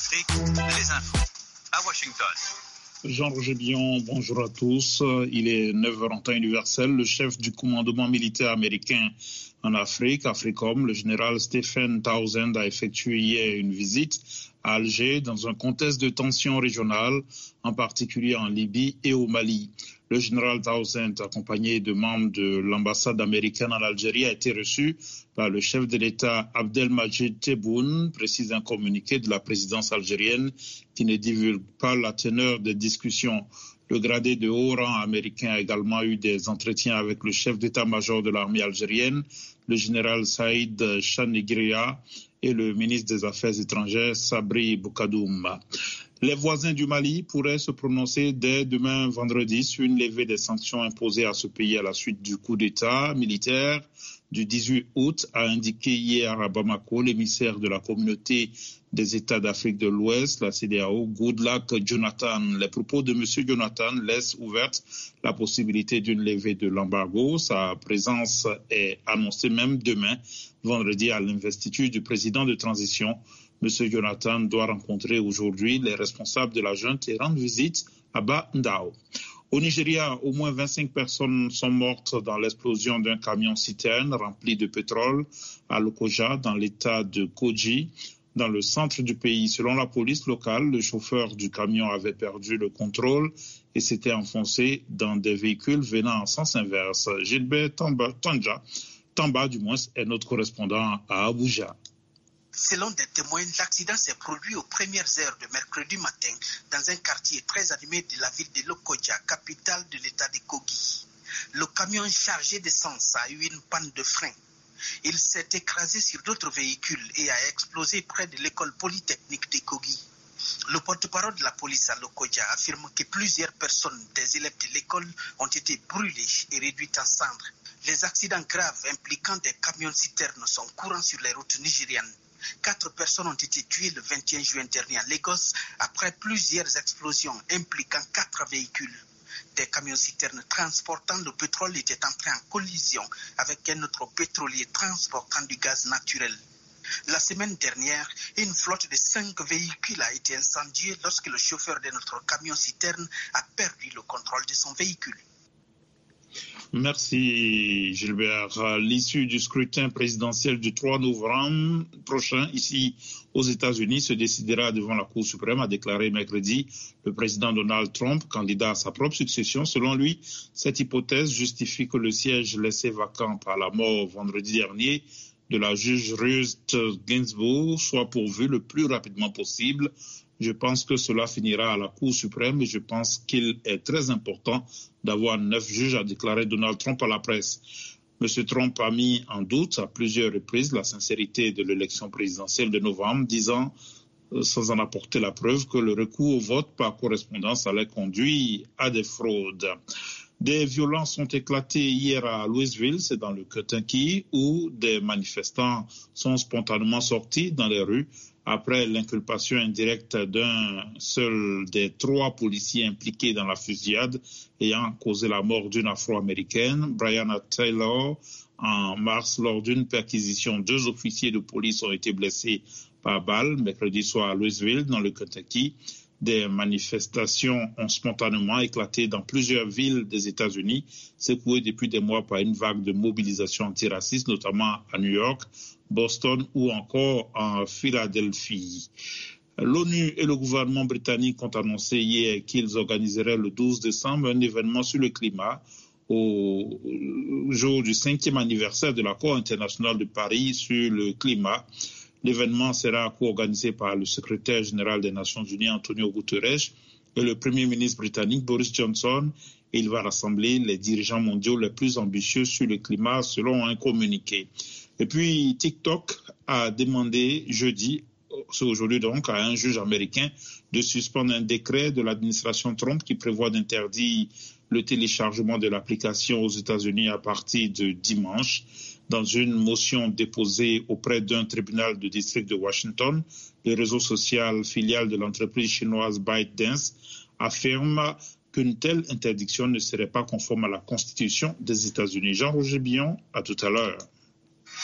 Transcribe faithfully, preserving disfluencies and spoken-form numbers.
Afrique, les infos à Washington. Jean-Roger Billon, bonjour à tous. Il est neuf heures en temps universel. Le chef du commandement militaire américain en Afrique, AFRICOM, le général Stephen Townsend, a effectué hier une visite à Alger dans un contexte de tensions régionales, en particulier en Libye et au Mali. Le général Townsend, accompagné de membres de l'ambassade américaine en Algérie, a été reçu par le chef de l'État Abdelmadjid Tebboune, précise un communiqué de la présidence algérienne qui ne divulgue pas la teneur des discussions. Le gradé de haut rang américain a également eu des entretiens avec le chef d'état-major de l'armée algérienne, le général Saïd Chanigria, et le ministre des Affaires étrangères Sabri Boukadoum. Les voisins du Mali pourraient se prononcer dès demain vendredi sur une levée des sanctions imposées à ce pays à la suite du coup d'État militaire du dix-huit août, a indiqué hier à Bamako l'émissaire de la communauté des États d'Afrique de l'Ouest, la C E D E A O, Goodluck Jonathan. Les propos de M. Jonathan laissent ouverte la possibilité d'une levée de l'embargo. Sa présence est annoncée même demain, vendredi, à l'investiture du président de transition. M. Jonathan doit rencontrer aujourd'hui les responsables de la junte et rendre visite à Ba-Ndao. Au Nigeria, au moins vingt-cinq personnes sont mortes dans l'explosion d'un camion-citerne rempli de pétrole à Lokoja, dans l'état de Kogi, dans le centre du pays. Selon la police locale, le chauffeur du camion avait perdu le contrôle et s'était enfoncé dans des véhicules venant en sens inverse. Gilbert Tamba, Tanja, Tamba, du moins, est notre correspondant à Abuja. Selon des témoins, l'accident s'est produit aux premières heures de mercredi matin dans un quartier très animé de la ville de Lokoja, capitale de l'état de Kogi. Le camion chargé d'essence a eu une panne de frein. Il s'est écrasé sur d'autres véhicules et a explosé près de l'école polytechnique de Kogi. Le porte-parole de la police à Lokoja affirme que plusieurs personnes des élèves de l'école ont été brûlées et réduites en cendres. Les accidents graves impliquant des camions-citernes sont courants sur les routes nigérianes. Quatre personnes ont été tuées le vingt et un juin dernier à Lagos après plusieurs explosions impliquant quatre véhicules. Des camions-citernes transportant le pétrole étaient entrés en collision avec un autre pétrolier transportant du gaz naturel. La semaine dernière, une flotte de cinq véhicules a été incendiée lorsque le chauffeur de notre camion-citerne a perdu le contrôle de son véhicule. Merci Gilbert. À l'issue du scrutin présidentiel du trois novembre prochain, ici aux États-Unis, se décidera devant la Cour suprême, a déclaré mercredi le président Donald Trump, candidat à sa propre succession. Selon lui, cette hypothèse justifie que le siège laissé vacant par la mort vendredi dernier de la juge Ruth Ginsburg soit pourvu le plus rapidement possible. Je pense que cela finira à la Cour suprême et je pense qu'il est très important d'avoir neuf juges, a déclaré Donald Trump à la presse. M. Trump a mis en doute à plusieurs reprises la sincérité de l'élection présidentielle de novembre, disant, euh, sans en apporter la preuve, que le recours au vote par correspondance allait conduire à des fraudes. Des violences ont éclaté hier à Louisville, c'est dans le Kentucky, où des manifestants sont spontanément sortis dans les rues après l'inculpation indirecte d'un seul des trois policiers impliqués dans la fusillade ayant causé la mort d'une Afro-américaine, Breonna Taylor, en mars lors d'une perquisition. Deux officiers de police ont été blessés par balle mercredi soir à Louisville, dans le Kentucky. Des manifestations ont spontanément éclaté dans plusieurs villes des États-Unis, secouées depuis des mois par une vague de mobilisation antiraciste, notamment à New York, Boston ou encore en Philadelphie. L'ONU et le gouvernement britannique ont annoncé hier qu'ils organiseraient le douze décembre un événement sur le climat au jour du cinquième anniversaire de l'accord international de Paris sur le climat. L'événement sera co-organisé par le secrétaire général des Nations Unies, Antonio Guterres, et le Premier ministre britannique, Boris Johnson. Et il va rassembler les dirigeants mondiaux les plus ambitieux sur le climat, selon un communiqué. Et puis, TikTok a demandé jeudi, c'est aujourd'hui donc, à un juge américain de suspendre un décret de l'administration Trump qui prévoit d'interdire le téléchargement de l'application aux États-Unis à partir de dimanche. Dans une motion déposée auprès d'un tribunal de district de Washington, le réseau social filiale de l'entreprise chinoise ByteDance affirme qu'une telle interdiction ne serait pas conforme à la Constitution des États-Unis. Jean-Roger Billon, à tout à l'heure.